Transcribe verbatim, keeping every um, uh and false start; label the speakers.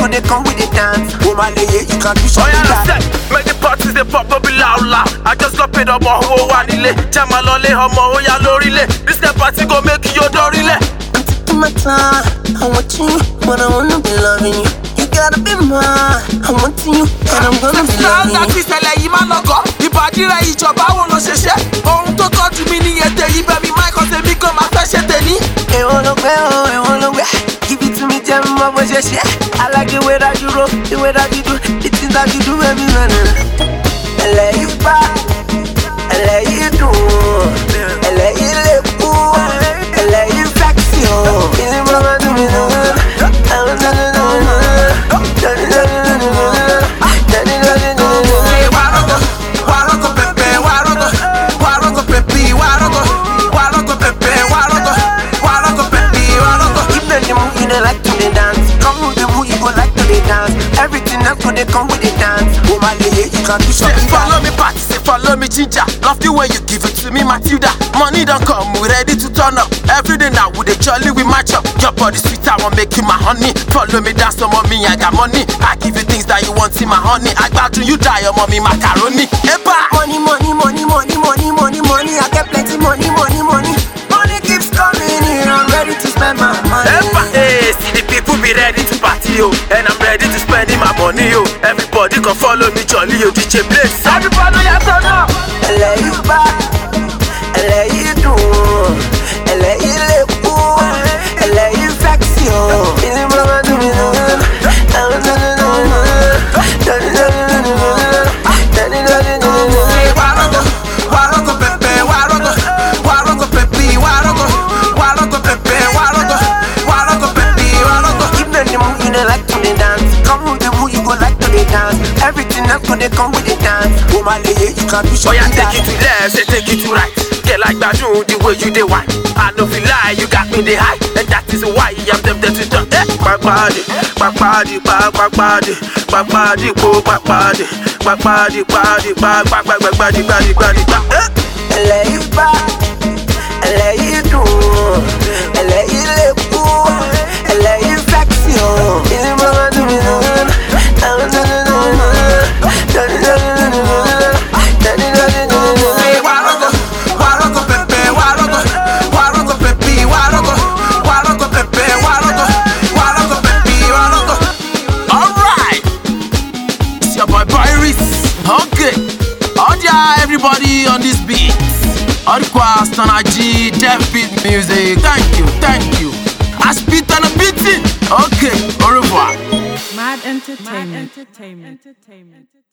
Speaker 1: go they come with the dance. Oh my lady, you can do something.
Speaker 2: Oh yeah, that's it. Make the parties they pop up loud loud. I just got paid up on who one ile. Jamalole homo oya lorile. This the party go make you dorile.
Speaker 1: I'm taking my time. I want you, but I wanna be loving you. You gotta be mine. I'm wanting you, and I'm gonna be loving you.
Speaker 2: Ti ṣẹlẹ̀ yìí má lọ́gọ́. Ìbàdí rẹ̀ ìjọba wo ló ṣe ṣe? Ohun tó tọ́jú mi ní ètè yìí bẹ́ẹ̀ mi máa kọ́ tèmi kó máa fẹ́ ṣe tèmi.
Speaker 1: Èwo ló gbé o, èwo ló gbé. Give it to me, tell me what you say. I like the way that you roll, the way that you do, the things that you do, baby, man. I let you back, I let you do, I let you live cool, I let you flex you. Is it what I do me no good? I don't know, no, no, no, everything else could they come with the dance. Oh my lady, you can do something.
Speaker 2: Follow me, party, say follow me, ginger. Love the way you give it to me, Matilda. Money don't come, we ready to turn up. Every day now with a jolly we match up. Your body sweet, I want make you my honey. Follow me, dance some mommy, I got money. I give you things that you want in my honey. I got to you die, your mommy macaroni. Epa!
Speaker 1: Money, money, money, money, money, money, money. I get plenty money, money, money. Money keeps coming in. I'm ready to spend my money.
Speaker 2: Epa! Hey, see the people be ready to party, yo. And I'm ready to spend my money, yo. Everybody can follow me, jolly, yo. D J Blaze. Everybody, yeah, turn up.
Speaker 1: I let you back, I let you do, I let you live cool, I let you flex you. Is it what I do me no good? I don't know, no, no, no, no, no, no, no, no, no, no, no.
Speaker 2: Say Warogo, Warogo Pepe, Warogo, Warogo Pepe, Warogo, Warogo Pepe, Warogo, Warogo Pepe, Warogo.
Speaker 1: Keep them the move, you don't like to the dance. Come with the move, you go like to the dance. Everything else go they come with the dance. Oh my lady, you can do
Speaker 2: Oh
Speaker 1: something.
Speaker 2: yeah, take it to left, say take it to right. Get like that, do the way you dey whine. I know feel lie, you got me the high, and that is why I'm tempted to turn. Eh, back body, back body, back back body, back body, go back body, back body, body, back back back back body, body, body, back. Eh.
Speaker 1: I let you back, I let you do, I let you live cool, I let you flex you. Is it what I do me no good? I don't know, no, no, no, no, no, no, no, no, no, no.
Speaker 2: Okay, all yeah, everybody on this beat. All the quest on I G, Deaf Beat Music. Thank you, thank you. I spit on a beating. Okay, au revoir.
Speaker 3: Mad Entertainment. Mad Entertainment.